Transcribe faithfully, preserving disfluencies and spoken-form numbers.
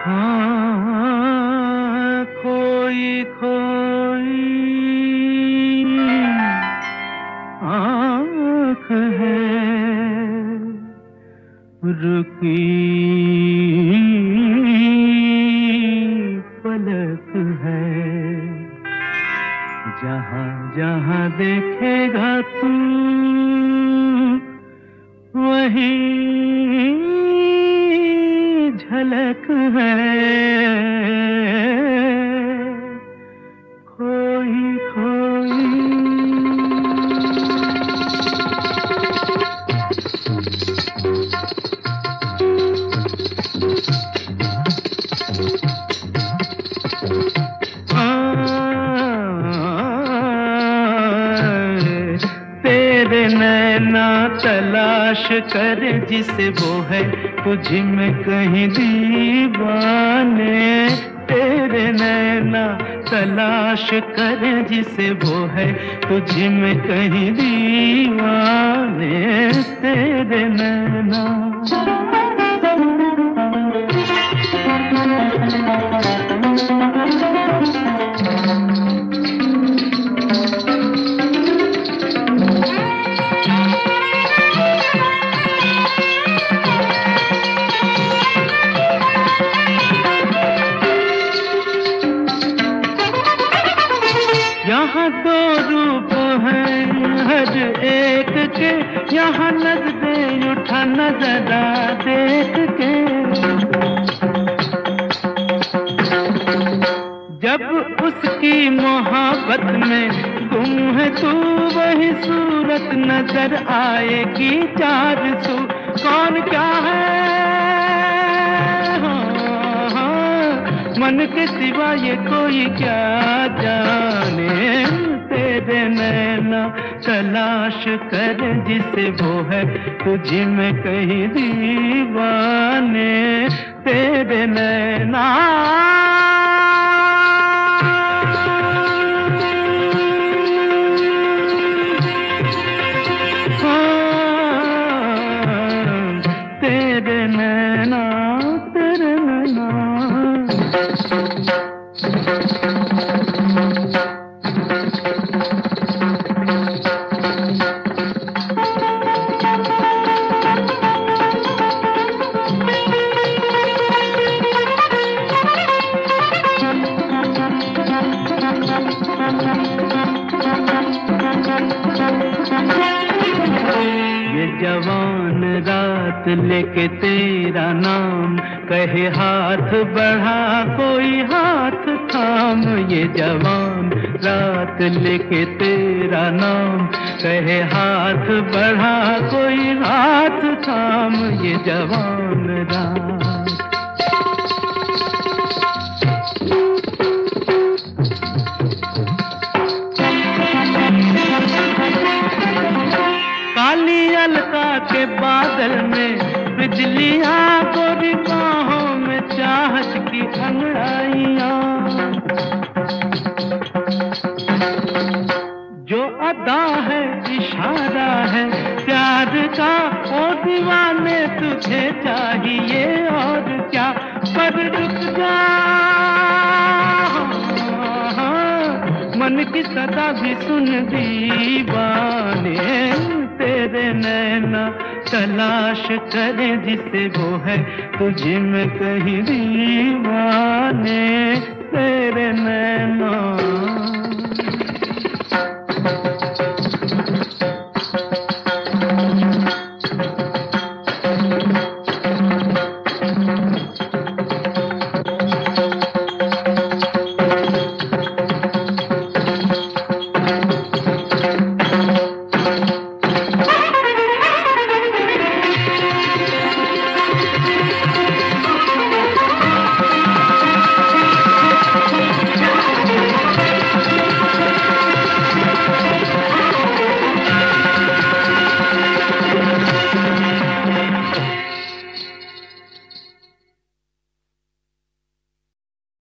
हाँ, खोई खोई आँख है, रुकी पलक है, जहाँ जहाँ देखेगा तू वहीं झलक है, खोई खोई। तेरे नैना तलाश कर जिसे वो है तुझ में कहीं दीवाने, तेरे नैना तलाश कर जिसे वो है तुझ में कहीं दीवाने, तेरे नैना। यहाँ दो रूप हैं हर एक के, यहाँ नजरें उठा नजरा देख के, जब उसकी मोहब्बत में गुम है तू वही सूरत नजर आएगी चार सू, कौन क्या है मन के सिवा ये कोई क्या जाने, तेरे नैना तलाश कर जिसे वो है तुझ में कहीं दीवाने, तेरे नैना। तेरे नैना तेरे नैना। ये जवान रात लेके तेरा नाम कहे हाथ बढ़ा कोई हाथ थाम, ये जवान रात लेके तेरा नाम कहे हाथ बढ़ा कोई हाथ थाम, ये जवान रात। काली अलका के बादल में बिजलियां गोरी बाहों में चाहत की अंगड़ाइयां, जो अदा है इशारा है प्यार का ओ दीवाने तुझे चाहिए और क्या, पर रुक जा मन की सदा भी सुन दीवाने, तेरे नैना तलाश करे जिसे वो है तुझ में कहीं दीवाने, तेरे नैना।